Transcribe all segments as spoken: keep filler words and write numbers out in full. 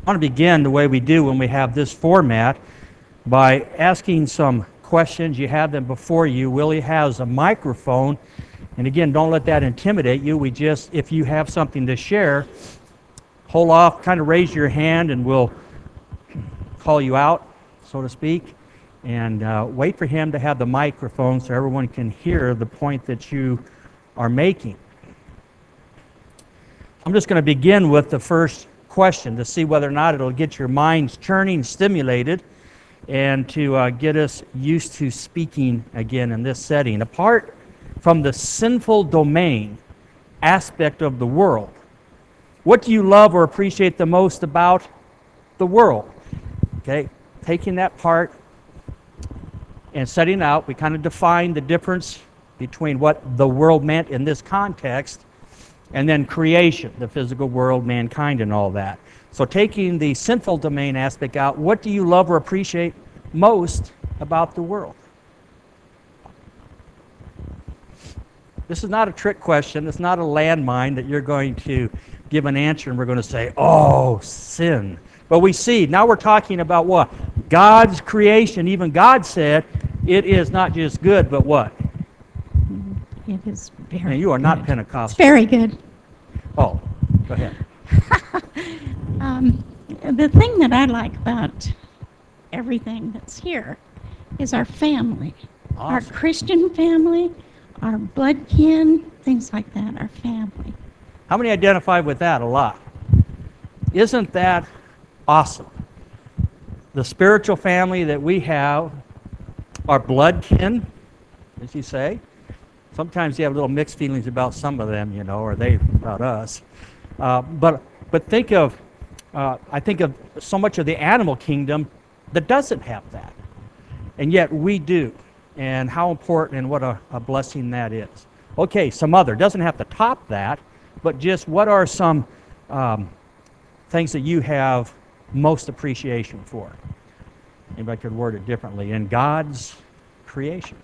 I want to begin the way we do when we have this format by asking some questions. You have them before you. Willie has a microphone. And again, don't let that intimidate you. We just, if you have something to share, hold off, kind of raise your hand, and we'll call you out, so to speak. And uh, wait for him to have the microphone so everyone can hear the point that you are making. I'm just going to begin with the first question to see whether or not it'll get your minds churning, stimulated, and to uh, get us used to speaking again in this setting. Apart from the sinful domain aspect of the world, what do you love or appreciate the most about the world? Okay, taking that part and setting out, we kind of defined the difference between what the world meant in this context and then creation, the physical world, mankind, and all that. So taking the sinful domain aspect out, what do you love or appreciate most about the world? This is not a trick question. It's not a landmine that you're going to give an answer and we're going to say, oh, sin. But we see, now we're talking about what? God's creation. Even God said it is not just good, but what? It is very Now, you are good. not Pentecostal. It's very good. Oh, go ahead. um, the thing that I like about everything that's here is our family. Awesome. Our Christian family, our blood kin, things like that, our family. How many identify with that? A lot. Isn't that awesome? The spiritual family that we have, our blood kin, as you say. Sometimes you have little mixed feelings about some of them, you know, or they about us. Uh, but but think of, uh, I think of so much of the animal kingdom that doesn't have that. And yet we do. And how important and what a, a blessing that is. Okay, some other, doesn't have to top that, but just what are some um, things that you have most appreciation for? Maybe I could word it differently. In God's creation.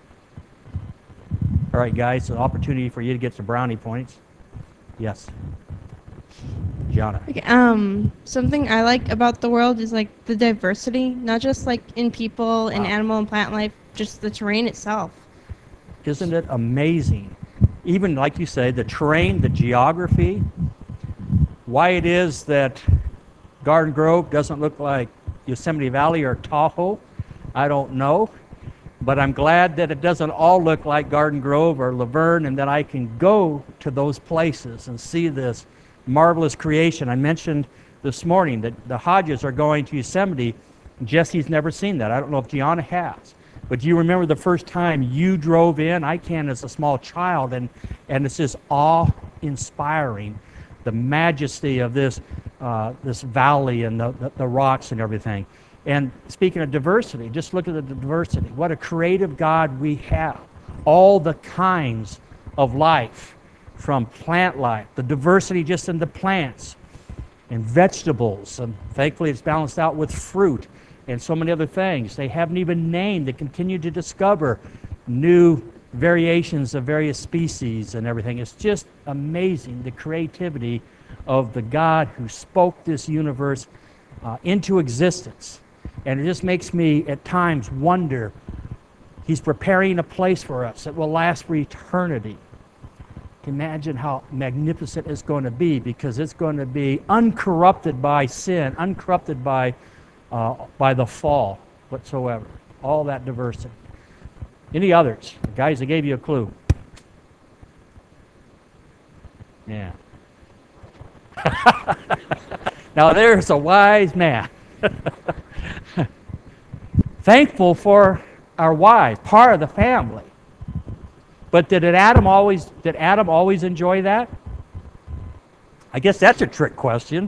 All right, guys, an opportunity for you to get some brownie points. Yes. Gianna. Okay, um, something I like about the world is like the diversity, not just like in people and Wow. animal and plant life, just the terrain itself. Isn't it amazing? Even like you say, the terrain, the geography, why it is that Garden Grove doesn't look like Yosemite Valley or Tahoe, I don't know. But I'm glad that it doesn't all look like Garden Grove or Laverne, and that I can go to those places and see this marvelous creation. I mentioned this morning that the Hodges are going to Yosemite. Jesse's never seen that. I don't know if Gianna has. But do you remember the first time you drove in? I can as a small child, and, and it's just awe-inspiring, the majesty of this, uh, this valley and the, the, the rocks and everything. And speaking of diversity, just look at the diversity. What a creative God we have. All the kinds of life, from plant life, the diversity just in the plants and vegetables. And thankfully it's balanced out with fruit and so many other things. They haven't even named. They continue to discover new variations of various species and everything. It's just amazing, the creativity of the God who spoke this universe uh, into existence. And it just makes me, at times, wonder, he's preparing a place for us that will last for eternity. Imagine how magnificent it's going to be, because it's going to be uncorrupted by sin, uncorrupted by, uh, by the fall whatsoever. All that diversity. Any others? Guys, I gave you a clue. Yeah. Now there's a wise man. Thankful for our wives, part of the family. But did it Adam always did Adam always enjoy that? I guess that's a trick question.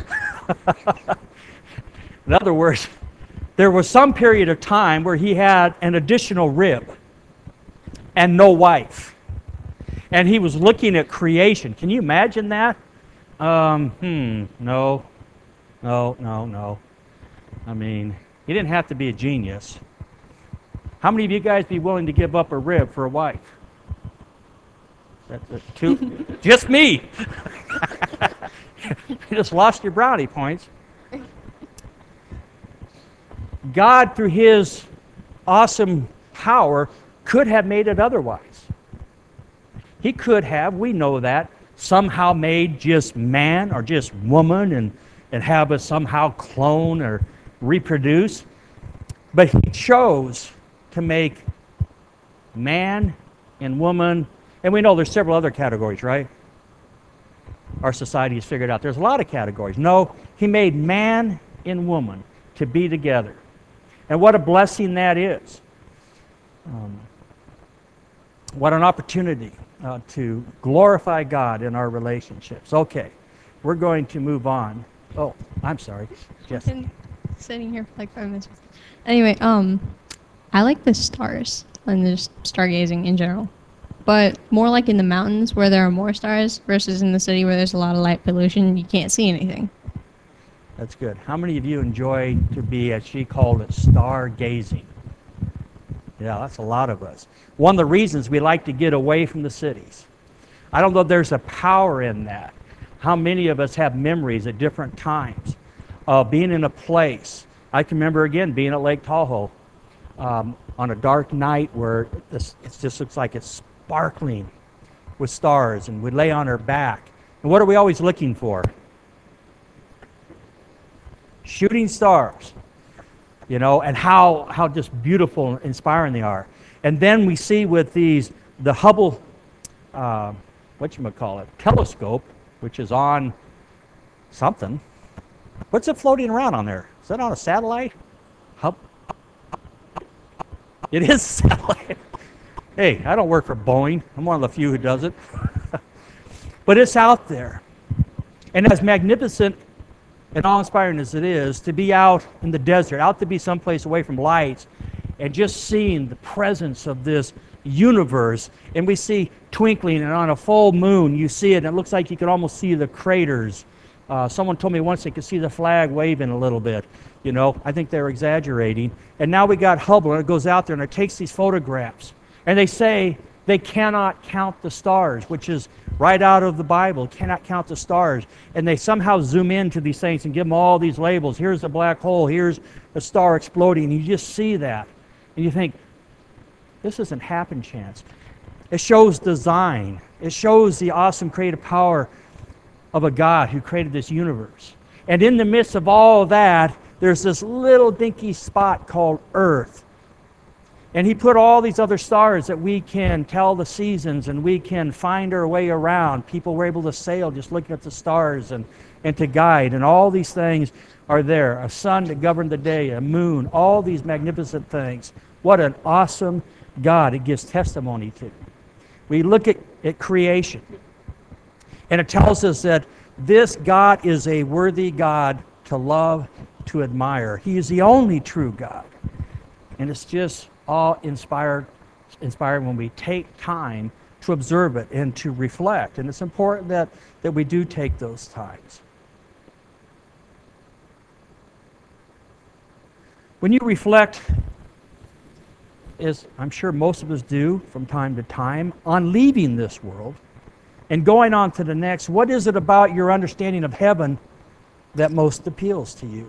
In other words, there was some period of time where he had an additional rib and no wife. And he was looking at creation. Can you imagine that? Um, hmm, no, no, no, no. I mean, he didn't have to be a genius. How many of you guys be willing to give up a rib for a wife? That's a two. Just me. You just lost your brownie points. God, through his awesome power, could have made it otherwise. He could have, we know that, somehow made just man or just woman and, and have us somehow clone or reproduce. But he chose to make man and woman, and we know there's several other categories, right? Our society has figured out there's a lot of categories. No, he made man and woman to be together. And what a blessing that is. Um, what an opportunity uh, to glorify God in our relationships. Okay, we're going to move on. Oh, I'm sorry. Yes. Been sitting here for like five minutes. Anyway, um, I like the stars and just stargazing in general, but more like in the mountains where there are more stars versus in the city where there's a lot of light pollution. You can't see anything. That's good. How many of you enjoy to be, as she called it, stargazing? Yeah, that's a lot of us. One of the reasons we like to get away from the cities. I don't know if there's a power in that. How many of us have memories at different times of being in a place. I can remember, again, being at Lake Tahoe um, on a dark night where this, it just looks like it's sparkling with stars, and we lay on our back. And what are we always looking for? Shooting stars, you know, and how, how just beautiful and inspiring they are. And then we see with these, the Hubble, uh, whatchamacallit, telescope, which is on something. What's it floating around on there? Is that on a satellite? Hub? It is a satellite. Hey, I don't work for Boeing. I'm one of the few who does it. But it's out there. And as magnificent and awe-inspiring as it is, to be out in the desert, out to be someplace away from lights, and just seeing the presence of this universe, and we see twinkling, and on a full moon you see it, and it looks like you can almost see the craters. Uh, someone told me once they could see the flag waving a little bit. You know, I think they're exaggerating. And now we got Hubble, and it goes out there and it takes these photographs, and they say they cannot count the stars, which is right out of the Bible, cannot count the stars. And they somehow zoom into these things and give them all these labels. Here's a black hole, here's a star exploding. And you just see that. And you think, this isn't happen chance. It shows design. It shows the awesome creative power of a God who created this universe. And in the midst of all of that, there's this little dinky spot called Earth. And he put all these other stars that we can tell the seasons and we can find our way around. People were able to sail just looking at the stars and, and to guide. And all these things are there. A sun to govern the day, a moon, all these magnificent things. What an awesome God it gives testimony to. We look at, at creation, and it tells us that this God is a worthy God to love, to admire. He is the only true God. And it's just all inspired, inspired when we take time to observe it and to reflect. And it's important that, that we do take those times. When you reflect, as I'm sure most of us do from time to time, on leaving this world and going on to the next, what is it about your understanding of heaven that most appeals to you?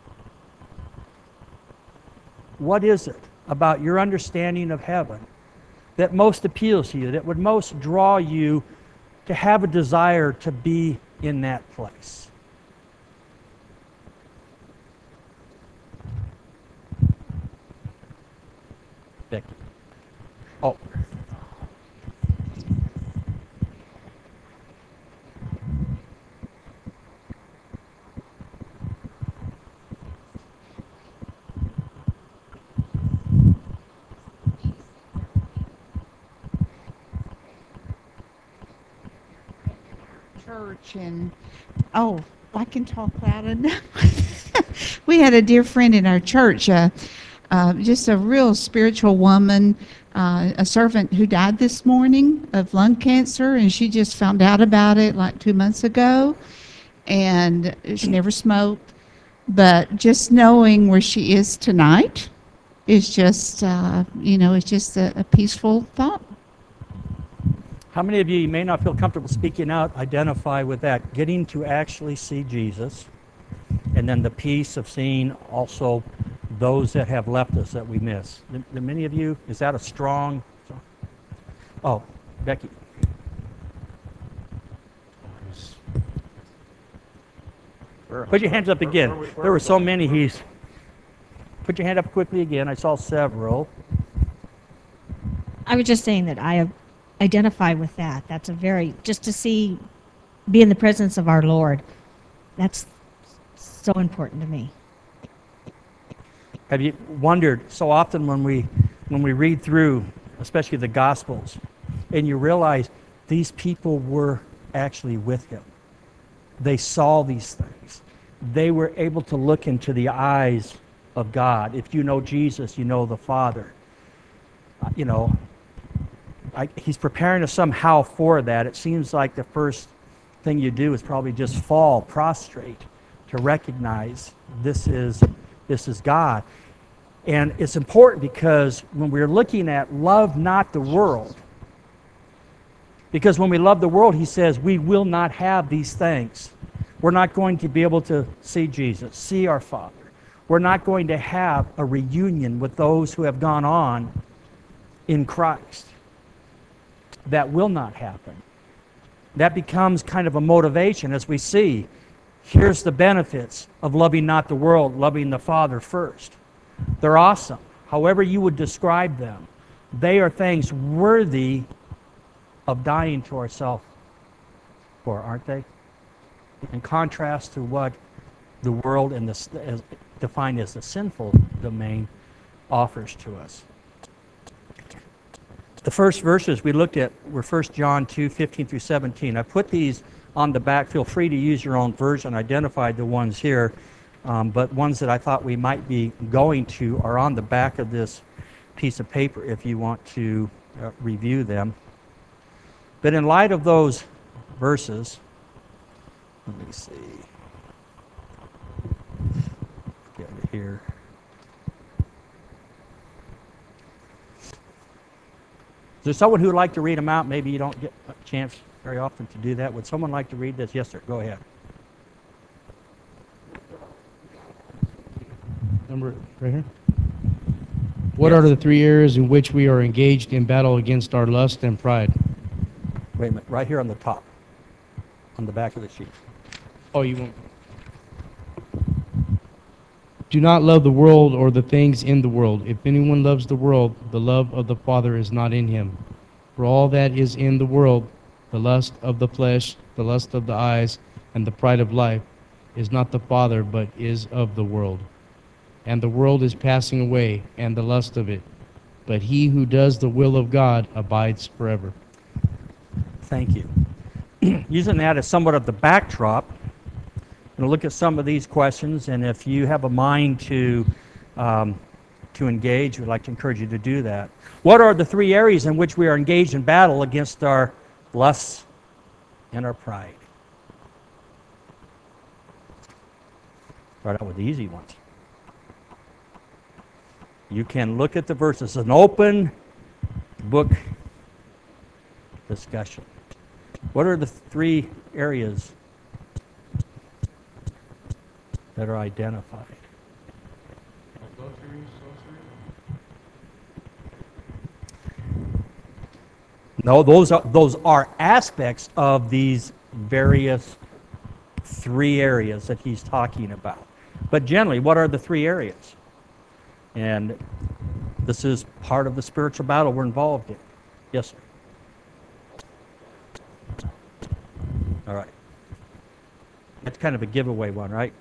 What is it about your understanding of heaven that most appeals to you, that would most draw you to have a desire to be in that place? Becky. Oh. Church and oh, I can talk loud enough. We had a dear friend in our church, uh, uh, just a real spiritual woman, uh, a servant who died this morning of lung cancer, and she just found out about it like two months ago, and she never smoked. But just knowing where she is tonight is just, uh, you know, it's just a, a peaceful thought. How many of you, you may not feel comfortable speaking out, identify with that, getting to actually see Jesus, and then the peace of seeing also those that have left us that we miss. Do, do many of you, is that a strong? Oh, Becky. Put your hands up again. There were so many. He's. Put your hand up quickly again. I saw several. I was just saying that I identify with that. That's a very, just to see, be in the presence of our Lord. That's so important to me. Have you wondered so often when we when we read through, especially the Gospels, and you realize these people were actually with him. They saw these things. They were able to look into the eyes of God. If you know Jesus, you know the Father. Uh, you know, I, he's preparing us somehow for that. It seems like the first thing you do is probably just fall prostrate to recognize this is this is God. And it's important because when we're looking at love not the world, because when we love the world, he says we will not have these things. We're not going to be able to see Jesus, see our Father. We're not going to have a reunion with those who have gone on in Christ. That will not happen. That becomes kind of a motivation as we see, here's the benefits of loving not the world, loving the Father first. They're awesome. However you would describe them, they are things worthy of dying to ourselves for, aren't they? In contrast to what the world and the, as defined as the sinful domain offers to us. The first verses we looked at were First John two, fifteen through seventeen. I put these on the back. Feel free to use your own version. I identified the ones here, um, but ones that I thought we might be going to are on the back of this piece of paper if you want to uh, review them. But in light of those verses, let me see. Get it here. Is there someone who would like to read them out? Maybe you don't get a chance very often to do that. Would someone like to read this? Yes, sir. Go ahead. Number right here. What are the three areas in which we are engaged in battle against our lust and pride? Wait a minute. Right here on the top, on the back of the sheet. Oh, you won't. Do not love the world or the things in the world. If anyone loves the world, the love of the Father is not in him. For all that is in the world, the lust of the flesh, the lust of the eyes, and the pride of life, is not the Father, but is of the world. And the world is passing away, and the lust of it. But he who does the will of God abides forever. Thank you. Using that as somewhat of the backdrop, I'm going to look at some of these questions, and if you have a mind to um, to engage, we'd like to encourage you to do that. What are the three areas in which we are engaged in battle against our lusts and our pride? Start out with the easy ones. You can look at the verses. An open book discussion. What are the three areas that are identified? No, those are those are aspects of these various three areas that he's talking about. But generally, what are the three areas? And this is part of the spiritual battle we're involved in. Yes, sir. All right. That's kind of a giveaway one, right?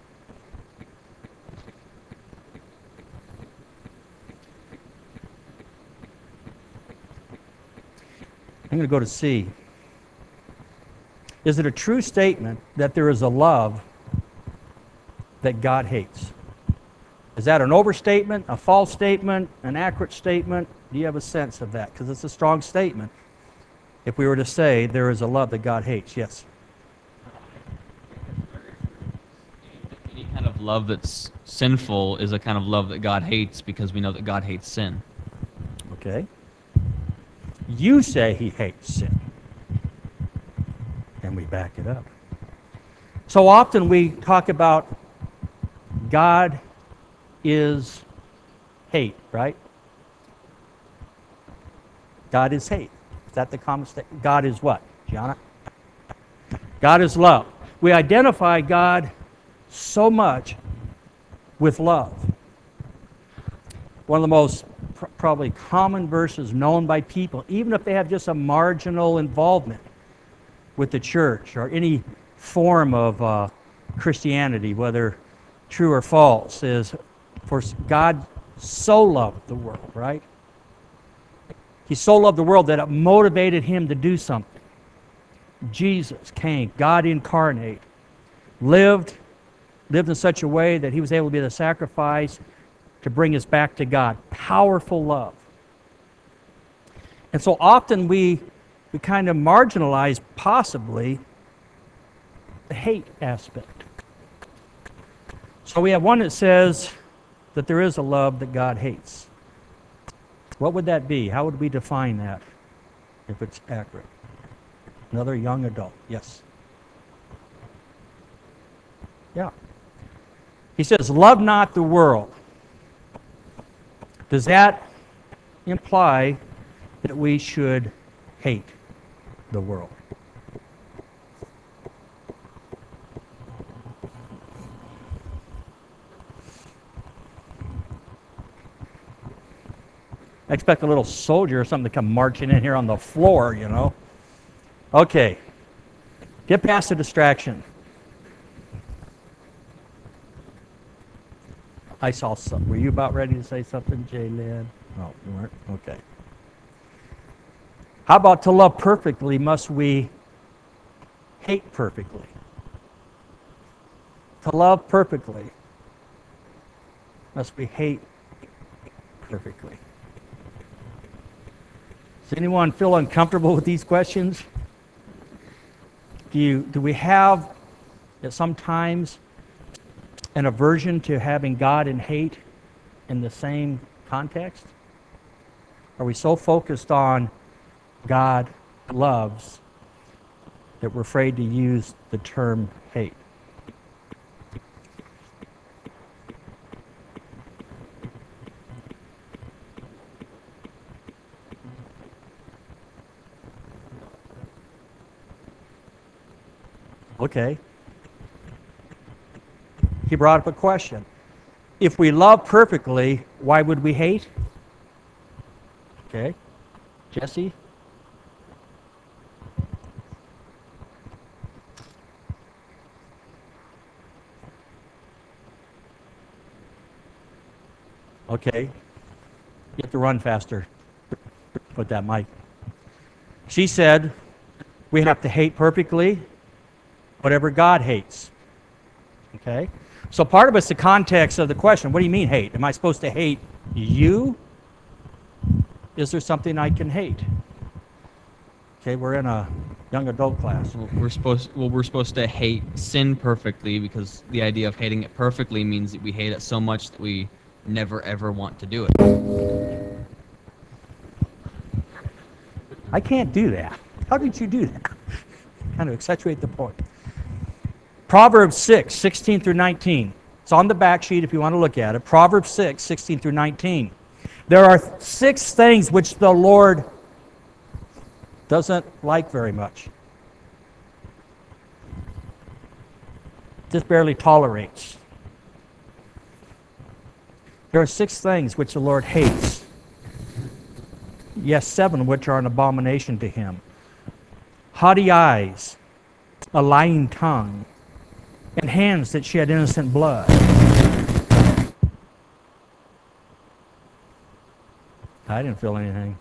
I'm going to go to C. Is it a true statement that there is a love that God hates? Is that an overstatement, a false statement, an accurate statement? Do you have a sense of that? Because it's a strong statement. If we were to say there is a love that God hates, yes. Any kind of love that's sinful is a kind of love that God hates because we know that God hates sin. Okay. You say he hates sin. And we back it up. So often we talk about God is hate, right? God is hate. Is that the common statement? God is what, Gianna? God is love. We identify God so much with love. One of the most pr- probably common verses known by people, even if they have just a marginal involvement with the church or any form of uh, Christianity, whether true or false, is for God so loved the world, right? He so loved the world that it motivated him to do something. Jesus came, God incarnate, lived, lived in such a way that he was able to be the sacrifice to bring us back to God. Powerful love. And so often we, we kind of marginalize possibly the hate aspect. So we have one that says that there is a love that God hates. What would that be? How would we define that if it's accurate? Another young adult. Yes. Yeah. He says, love not the world. Does that imply that we should hate the world? I expect a little soldier or something to come marching in here on the floor, you know. Okay. Get past the distraction. I saw something. Were you about ready to say something, Jay Lynn? No, you weren't? Okay. How about to love perfectly, must we hate perfectly? To love perfectly, must we hate perfectly? Does anyone feel uncomfortable with these questions? Do you, do we have at sometimes an aversion to having God and hate in the same context? Are we so focused on God loves that we're afraid to use the term hate? Okay. He brought up a question. If we love perfectly, why would we hate? Okay. Jesse? Okay. You have to run faster. Put that mic. She said, we have to hate perfectly whatever God hates. Okay? So part of it's the context of the question. What do you mean hate? Am I supposed to hate you? Is there something I can hate? Okay, we're in a young adult class. Well, we're supposed well we're supposed to hate sin perfectly, because the idea of hating it perfectly means that we hate it so much that we never ever want to do it. I can't do that. How did you do that? Kind of accentuate the point. Proverbs six, sixteen through nineteen. It's on the back sheet if you want to look at it. Proverbs six, sixteen through nineteen. There are six things which the Lord doesn't like very much. Just barely tolerates. There are six things which the Lord hates. Yes, seven which are an abomination to him. Haughty eyes, a lying tongue, and hands that shed innocent blood. I didn't feel anything.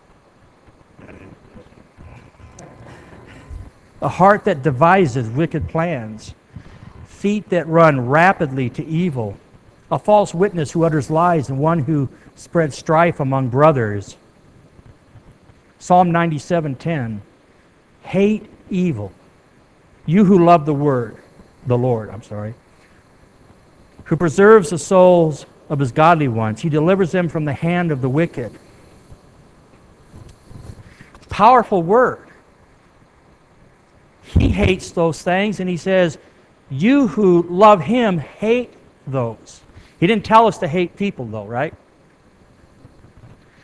A heart that devises wicked plans, feet that run rapidly to evil, a false witness who utters lies, and one who spreads strife among brothers. Psalm ninety-seven ten. Hate evil, you who love the word, the Lord, I'm sorry, who preserves the souls of his godly ones. He delivers them from the hand of the wicked. Powerful word. He hates those things, and he says, you who love him hate those. He didn't tell us to hate people, though, right?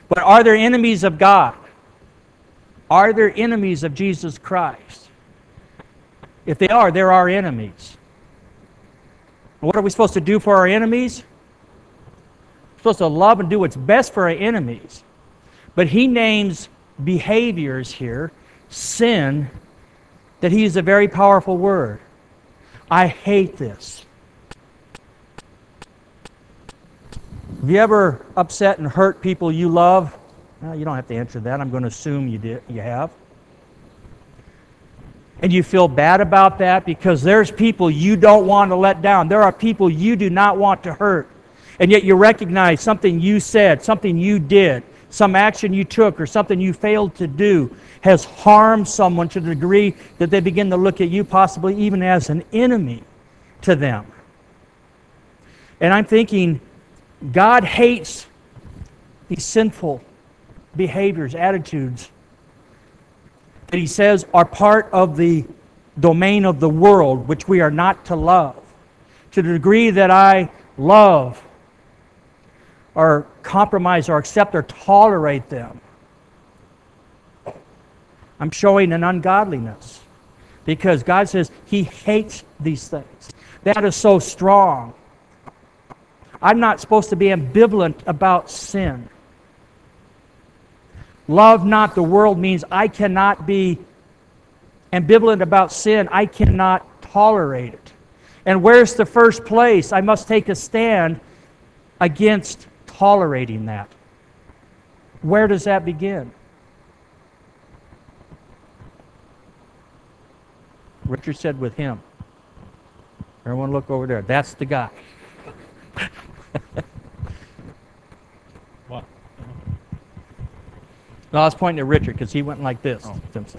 But are there enemies of God? Are there enemies of Jesus Christ? If they are, they're our enemies. What are we supposed to do for our enemies? We're supposed to love and do what's best for our enemies. But he names behaviors here, sin, that he uses a very powerful word. I hate this. Have you ever upset and hurt people you love? Well, you don't have to answer that. I'm going to assume you did. You have. And you feel bad about that because there's people you don't want to let down. There are people you do not want to hurt. And yet you recognize something you said, something you did, some action you took, or something you failed to do has harmed someone to the degree that they begin to look at you possibly even as an enemy to them. And I'm thinking, God hates these sinful behaviors, attitudes that he says are part of the domain of the world, which we are not to love. To the degree that I love or compromise or accept or tolerate them, I'm showing an ungodliness. Because God says he hates these things. That is so strong. I'm not supposed to be ambivalent about sin. Love not the world means I cannot be ambivalent about sin. I cannot tolerate it. And where's the first place? I must take a stand against tolerating that. Where does that begin? Richard said with him. Everyone look over there. That's the guy. What? No, I was pointing at Richard because he went like this. Oh.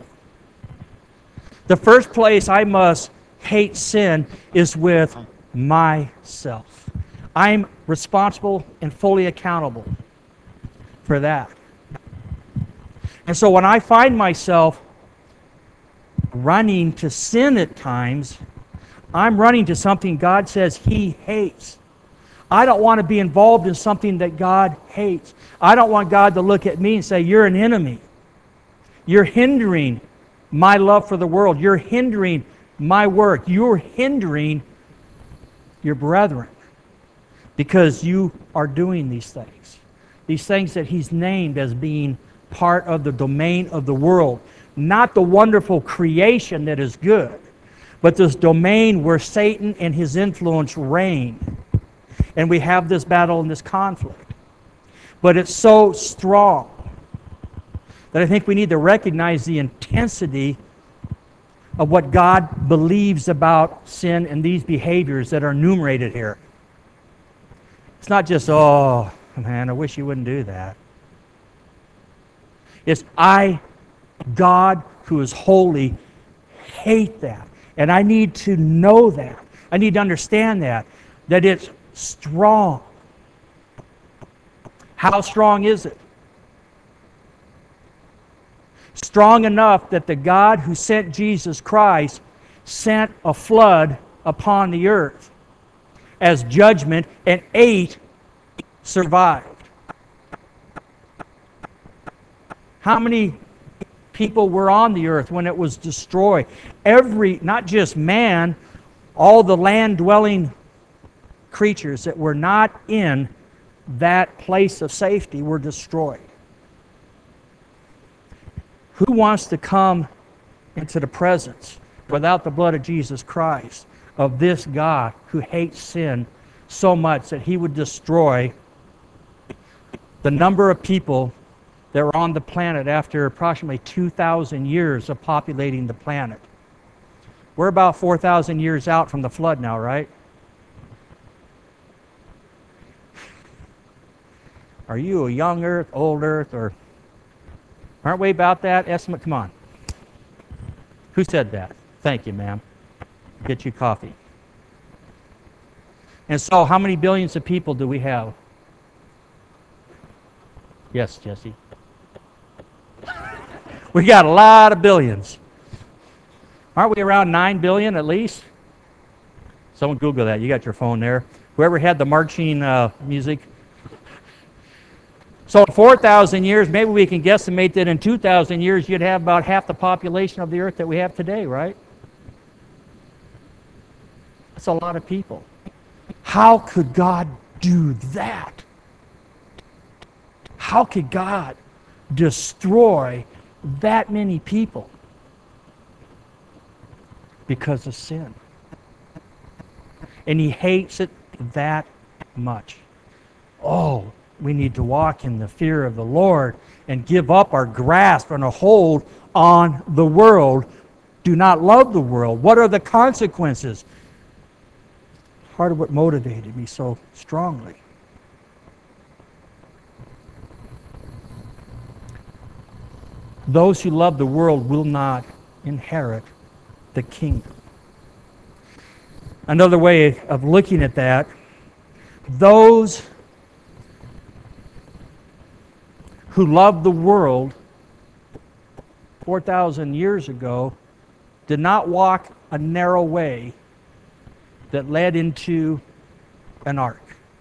The first place I must hate sin is with myself. I'm responsible and fully accountable for that. And so when I find myself running to sin at times, I'm running to something God says he hates. I don't want to be involved in something that God hates. I don't want God to look at me and say, you're an enemy. You're hindering my love for the world. You're hindering my work. You're hindering your brethren because you are doing these things. These things that he's named as being part of the domain of the world. Not the wonderful creation that is good, but this domain where Satan and his influence reign. And we have this battle and this conflict. But it's so strong that I think we need to recognize the intensity of what God believes about sin and these behaviors that are enumerated here. It's not just, oh, man, I wish you wouldn't do that. It's, I, God, who is holy, hate that. And I need to know that. I need to understand that. That it's strong. How strong is it? Strong enough that the God who sent Jesus Christ sent a flood upon the earth as judgment, and eight survived. How many people were on the earth when it was destroyed? Every, not just man, all the land-dwelling creatures that were not in that place of safety were destroyed. Who wants to come into the presence without the blood of Jesus Christ of this God who hates sin so much that he would destroy the number of people that were on the planet after approximately two thousand years of populating the planet? We're about four thousand years out from the flood now, right? Are you a young earth, old earth, or aren't we about that estimate? Come on. Who said that? Thank you, ma'am. Get you coffee. And so how many billions of people do we have? Yes, Jesse. We got a lot of billions. Aren't we around nine billion at least? Someone Google that. You got your phone there. Whoever had the marching uh, music. So in four thousand years, maybe we can guesstimate that in two thousand years, you'd have about half the population of the earth that we have today, right? That's a lot of people. How could God do that? How could God destroy that many people? Because of sin. And he hates it that much. Oh, we need to walk in the fear of the Lord and give up our grasp and a hold on the world. Do not love the world. What are the consequences? Part of what motivated me so strongly. Those who love the world will not inherit the kingdom. Another way of looking at that, those who loved the world four thousand years ago did not walk a narrow way that led into an ark.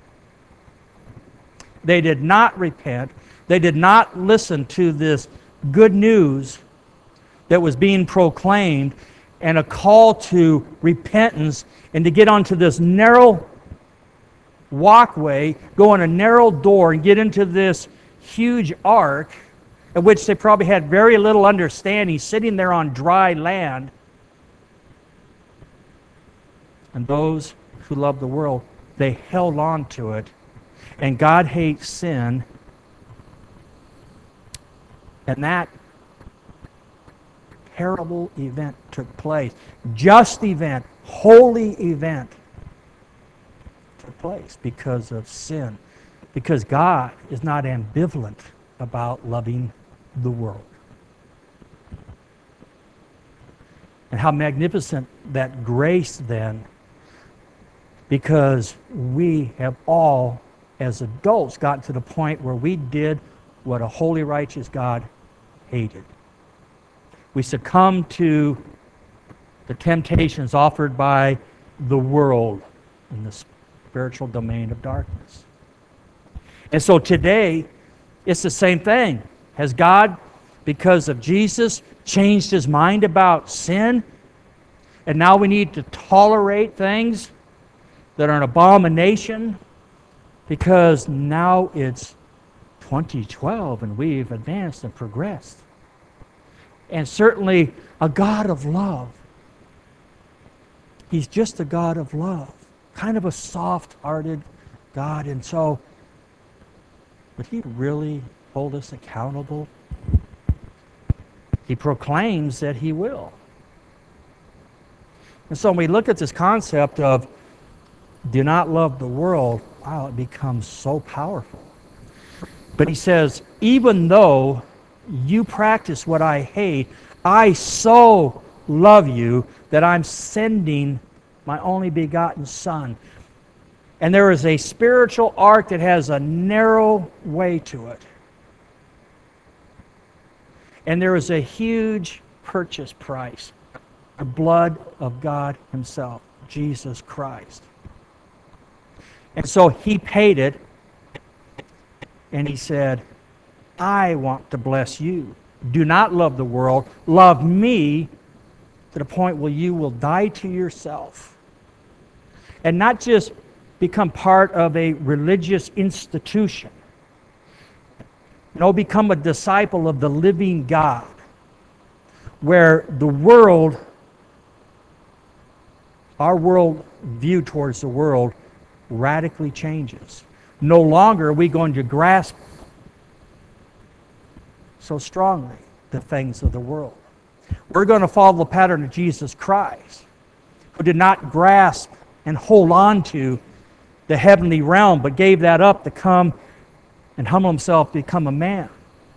They did not repent. They did not listen to this good news that was being proclaimed and a call to repentance and to get onto this narrow walkway, go in a narrow door and get into this huge ark, of which they probably had very little understanding, sitting there on dry land. And those who love the world, they held on to it. And God hates sin. And that terrible event took place. Just event, holy event took place because of sin. Because God is not ambivalent about loving the world. And how magnificent that grace then, because we have all, as adults, gotten to the point where we did what a holy, righteous God hated. We succumbed to the temptations offered by the world in the spiritual domain of darkness. And so today, it's the same thing. Has God, because of Jesus, changed his mind about sin? And now we need to tolerate things that are an abomination? Because now it's twenty twelve and we've advanced and progressed. And certainly a God of love. He's just a God of love. Kind of a soft-hearted God. And so, would he really hold us accountable? He proclaims that he will. And so when we look at this concept of do not love the world, wow, it becomes so powerful. But he says, even though you practice what I hate, I so love you that I'm sending my only begotten Son. And there is a spiritual ark that has a narrow way to it. And there is a huge purchase price, the blood of God himself, Jesus Christ. And so he paid it, and he said, I want to bless you. Do not love the world. Love me to the point where you will die to yourself. And not just become part of a religious institution. No, become a disciple of the living God, where the world, our world view towards the world, radically changes. No longer are we going to grasp so strongly the things of the world. We're going to follow the pattern of Jesus Christ, who did not grasp and hold on to the heavenly realm, but gave that up to come and humble himself to become a man,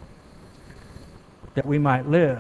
that we might live.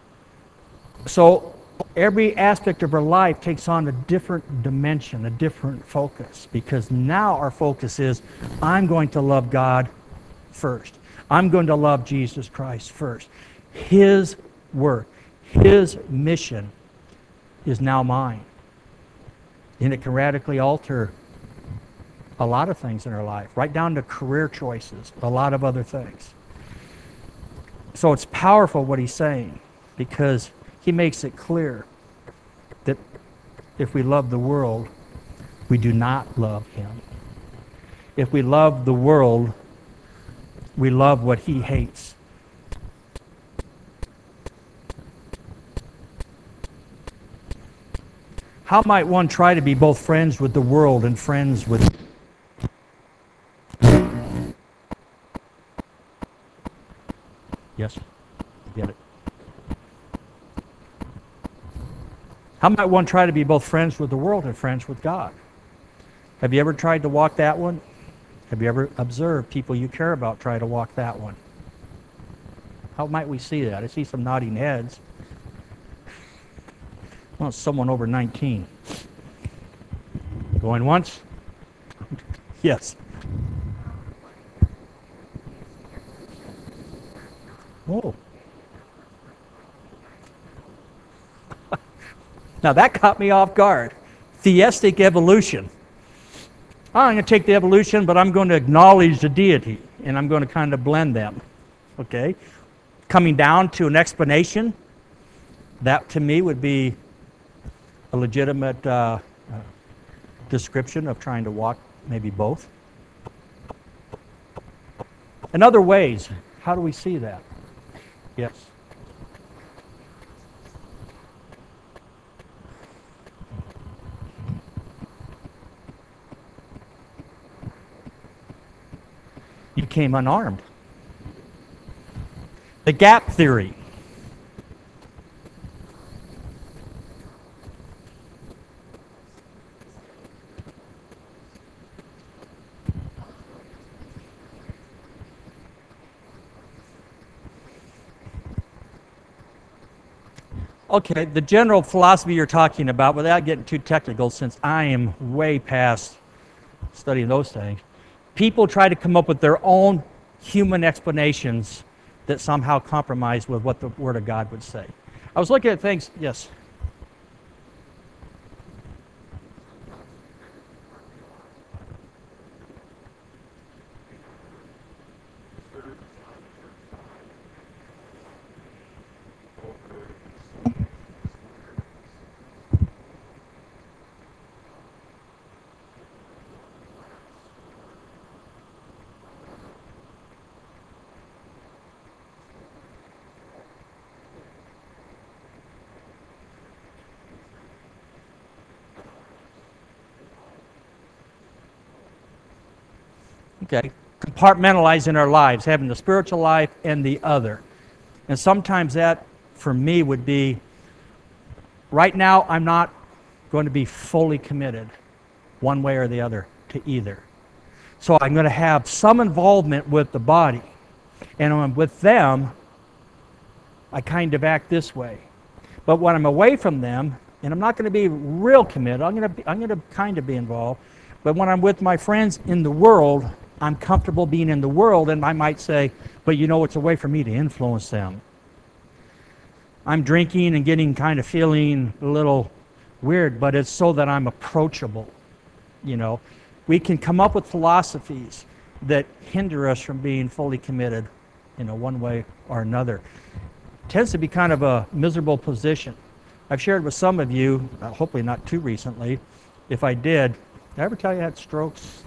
So every aspect of our life takes on a different dimension, a different focus, because now our focus is, I'm going to love God first. I'm going to love Jesus Christ first. His work, his mission is now mine. And it can radically alter a lot of things in our life, right down to career choices, a lot of other things. So it's powerful what he's saying, because he makes it clear that if we love the world, we do not love him. If we love the world, we love what he hates. How might one try to be both friends with the world and friends with... Yes, get it. How might one try to be both friends with the world and friends with God? Have you ever tried to walk that one? Have you ever observed people you care about try to walk that one? How might we see that? I see some nodding heads. Well, it's someone over nineteen. Going once? Yes. Whoa. Now that caught me off guard. Theistic evolution. I'm going to take the evolution, but I'm going to acknowledge the deity, and I'm going to kind of blend them. Okay? Coming down to an explanation, that to me would be a legitimate uh, uh, description of trying to walk maybe both. In other ways, how do we see that? Yes. You came unarmed. The gap theory. Okay, the general philosophy you're talking about, without getting too technical, since I am way past studying those things, people try to come up with their own human explanations that somehow compromise with what the Word of God would say. I was looking at things, yes. Okay, compartmentalizing our lives, having the spiritual life and the other. And sometimes that, for me, would be, right now I'm not going to be fully committed one way or the other to either. So I'm going to have some involvement with the body. And when I'm with them, I kind of act this way. But when I'm away from them, and I'm not going to be real committed, I'm going to be, I'm going to kind of be involved. But when I'm with my friends in the world, I'm comfortable being in the world, and I might say, but you know, it's a way for me to influence them. I'm drinking and getting kind of feeling a little weird, but it's so that I'm approachable. You know, we can come up with philosophies that hinder us from being fully committed, you know, one way or another. It tends to be kind of a miserable position. I've shared with some of you, uh, hopefully not too recently. If I did, did I ever tell you I had strokes?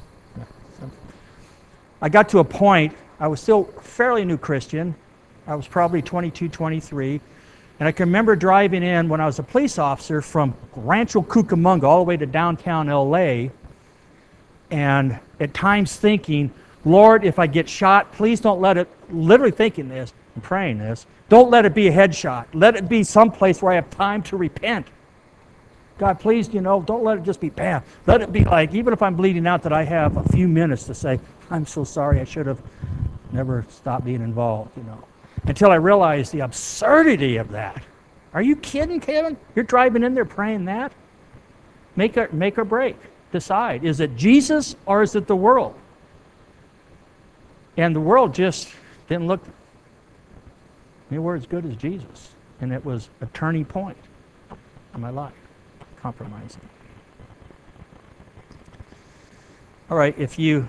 I got to a point, I was still a fairly new Christian. I was probably twenty-two, twenty-three. And I can remember driving in when I was a police officer from Rancho Cucamonga all the way to downtown L A, and at times thinking, Lord, if I get shot, please don't let it, literally thinking this and praying this, don't let it be a headshot. Let it be someplace where I have time to repent. God, please, you know, don't let it just be bam. Let it be like, even if I'm bleeding out, that I have a few minutes to say, I'm so sorry, I should have never stopped being involved, you know. Until I realized the absurdity of that. Are you kidding, Kevin? You're driving in there praying that? Make a, make or break. Decide. Is it Jesus or is it the world? And the world just didn't look anywhere as good as Jesus. And it was a turning point in my life. Compromising. All right, if you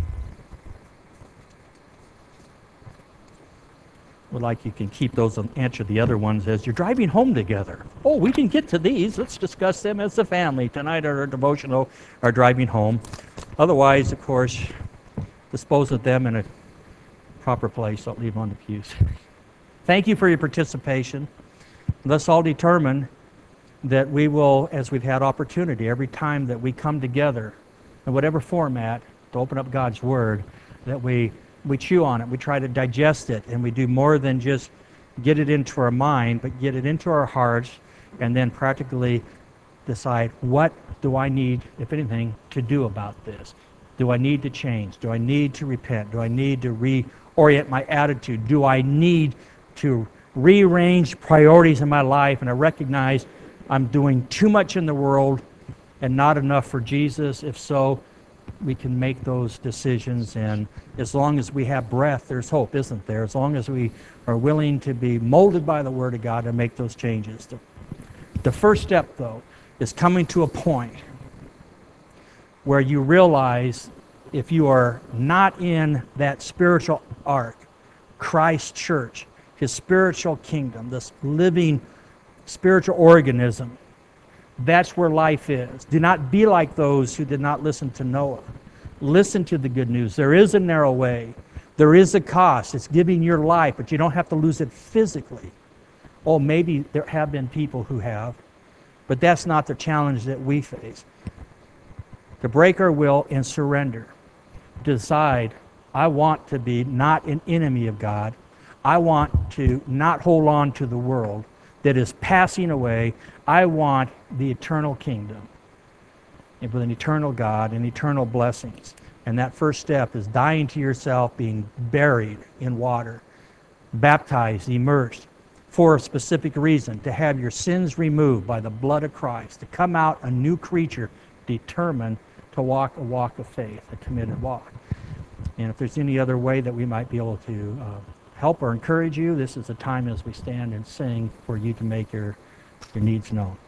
would like, you can keep those and answer the other ones as you're driving home together. Oh, we can get to these. Let's discuss them as a family tonight at our devotional, our driving home. Otherwise, of course, dispose of them in a proper place. Don't leave them on the pews. Thank you for your participation. Let's all determine that we will, as we've had opportunity, every time that we come together, in whatever format, to open up God's Word, that we we chew on it, we try to digest it, and we do more than just get it into our mind, but get it into our hearts, and then practically decide, what do I need, if anything, to do about this? Do I need to change? Do I need to repent? Do I need to reorient my attitude? Do I need to rearrange priorities in my life? And I recognize I'm doing too much in the world and not enough for Jesus. If so, we can make those decisions, and as long as we have breath, there's hope, isn't there? As long as we are willing to be molded by the Word of God and make those changes. The, the first step, though, is coming to a point where you realize if you are not in that spiritual ark, Christ's church, His spiritual kingdom, this living spiritual organism, that's where life is. Do not be like those who did not listen to Noah. Listen to the good news. There is a narrow way. There is a cost. It's giving your life, but you don't have to lose it physically. Oh, maybe there have been people who have, but that's not the challenge that we face. To break our will and surrender. Decide, I want to be not an enemy of God. I want to not hold on to the world that is passing away. I want the eternal kingdom with an eternal God and eternal blessings. And that first step is dying to yourself, being buried in water, baptized, immersed, for a specific reason, to have your sins removed by the blood of Christ, to come out a new creature, determined to walk a walk of faith, a committed walk. And if there's any other way that we might be able to uh, help or encourage you, this is a time as we stand and sing for you to make your, your needs known.